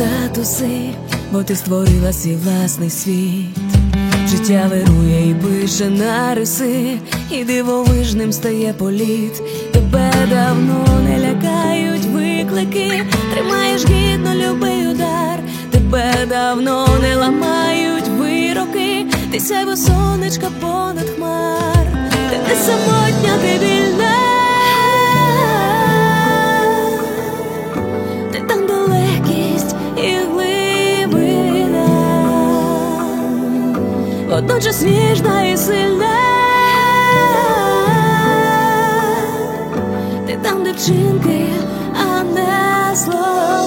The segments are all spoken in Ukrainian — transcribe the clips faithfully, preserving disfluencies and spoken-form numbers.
статуси, бо ти створила свій власний світ. Життя вирує і пише нариси, і дивовижним стає політ. Тебе давно не лякають виклики, тримаєш гідно любий удар. Тебе давно не ламають вироки, ти сяйво сонечка понад хмар. Ти не самотня, ти вільна, ти там, де легкість і глибина, водночас ніжна і сильна. Ти там, де вчинки, а не слова.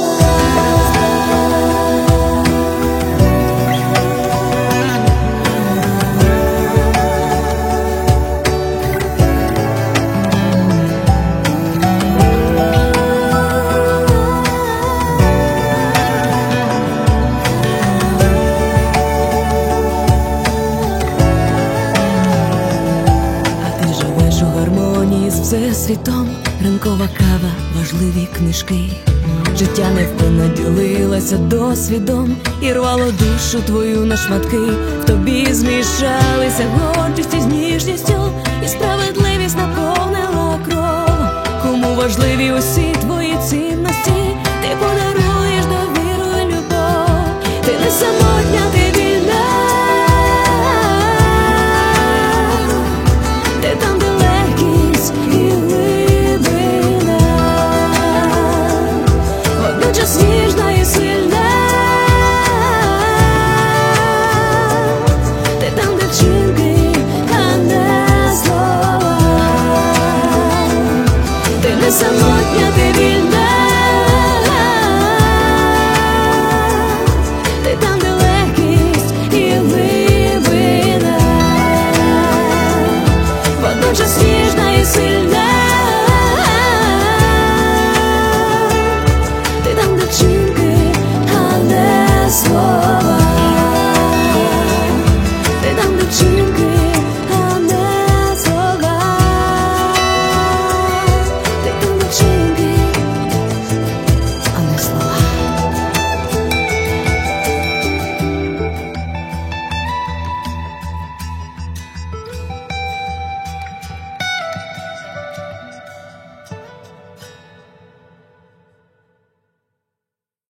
З всесвітом, ранкова кава, важливі книжки. Життя невпинно ділилася досвідом і рвало душу твою на шматки. В тобі змішалися гордість із ніжністю, і справедливість наповнила кров. Кому важливі усі твої цінності?